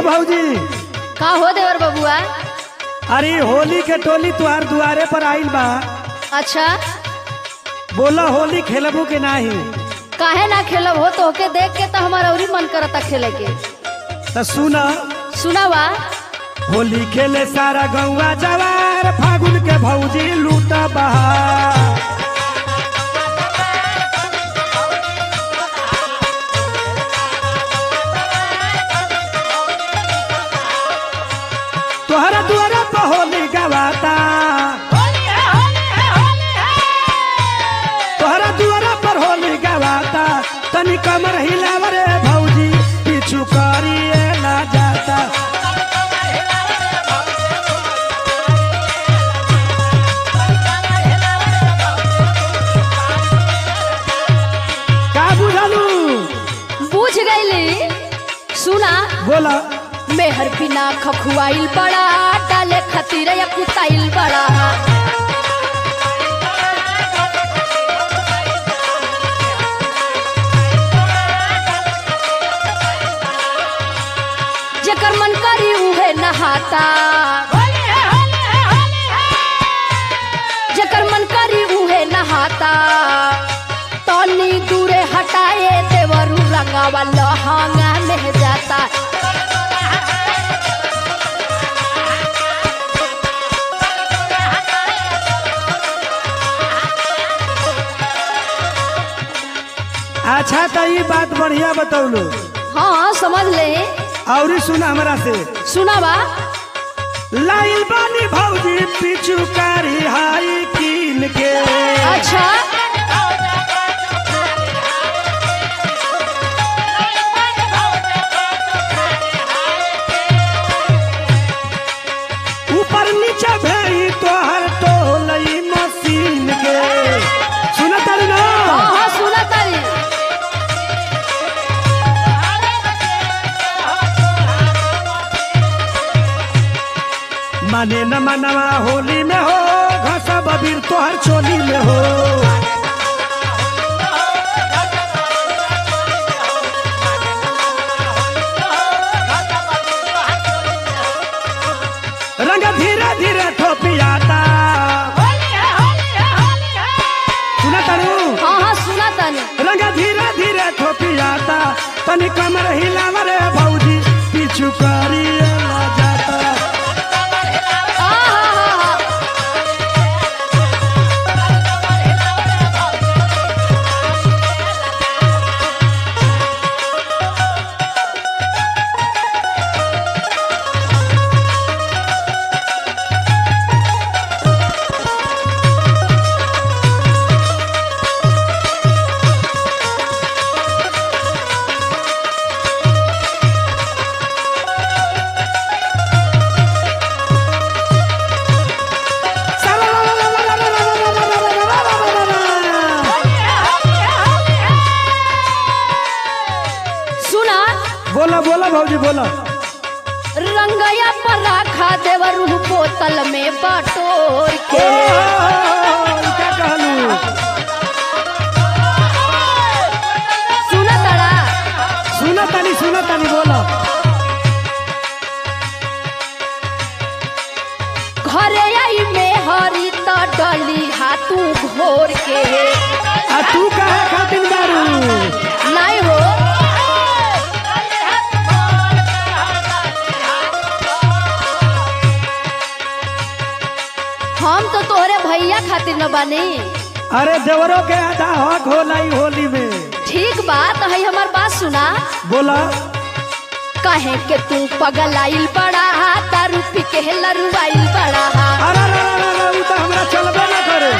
भौजी। का हो देवर बबुआ? अरे होली के टोली तुहार दुआरे पर आइल बा। अच्छा, बोला होली खेलबू के नाही? काहे ना खेलब हो, तो के देख के तो हमारा और मन करता खेले के। तो सुना सुनावा। होली खेले सारा गौवा जवार, फागुन के भौजी लूटा बहार। तोहरा दुआरा पर होली गवाता, तोहरा दुआरा पर होली गवाता। तनी कमर हिलाव रे भौजी, पीछू करिए ना जाता। का बुझलू? बुझ गईली। सुना। बोला। मेहर बिना खखुआइल बड़ा, डाले खतीर या कुताइल बड़ा। जेकर मन करी उहे नहाता, जेकर मन करी उहे नहाता। तनी दूरे हटाए देवरू रंगावा लहंगा में जाता। अच्छा तो ये बात बढ़िया बतौलो। हाँ समझ ले। और सुना हमरा से। सुनावा। लाइल बानी भौजी पीछू कारी हाई कीन के। अच्छा, ऊपर नीचे भई तोहर टोलई मशीन के। सुना तारी ना? हाँ हाँ सुना तारी। माने न मनवा होली में हो, घसा बबीर तोहर चोली में हो। रंग धीरे धीरे थोपियाता। सुना तारू? हाँ हाँ सुना तानी। रंग धीरे धीरे थोपियाता। तनी कमर हिलाव रे भौजी, पीछू करिए ना जाता। बोला बोला भौजी बोला। रंगया पर रखा देवरू बोतल में बटोर के। क्या कहलू? सुना तारा? सुना तानी बोला। घरे आई में हरी तो डली हाथू घोर के। आ तू कहे खातिर दारू? नहीं हो, हम तो तोहरे भैया खातिर न बानी। अरे देवरों के आधा हक होला ई होली में। ठीक बात है, हमार बात सुना। बोला। कहे के तू पगलाइल बड़ा, दारू पी के लरुआइल बड़ा। अरे उ तो हमरा चलबे ना करे।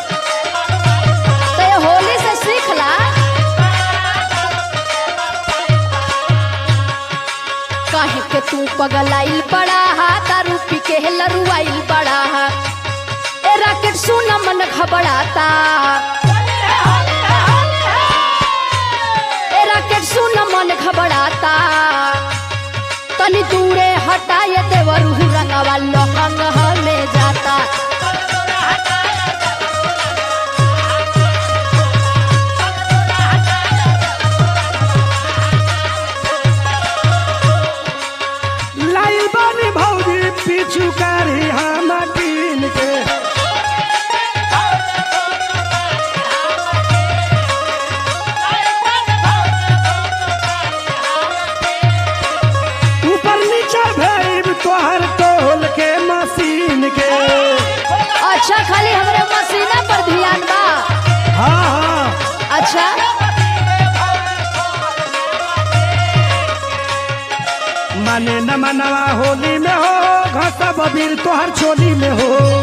तो होली से सीख ला। कहे के तू पगलाइल बड़ा, दारू पी के लरुआइल बड़ा। ए राकेट सुना मन घबराता, ए राकेट सुना मन घबराता। तनी दूरे हटाए देवरू रंगवा लहंगा में जाता। अबीर तोहर चोली में हो